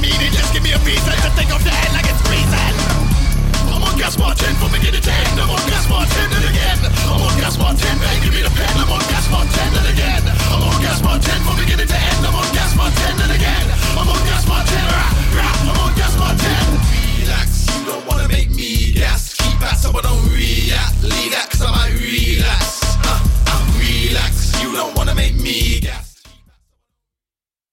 meaning. Just give me a reason to think of the head like it's reason. I'm on gas marching from beginning to end.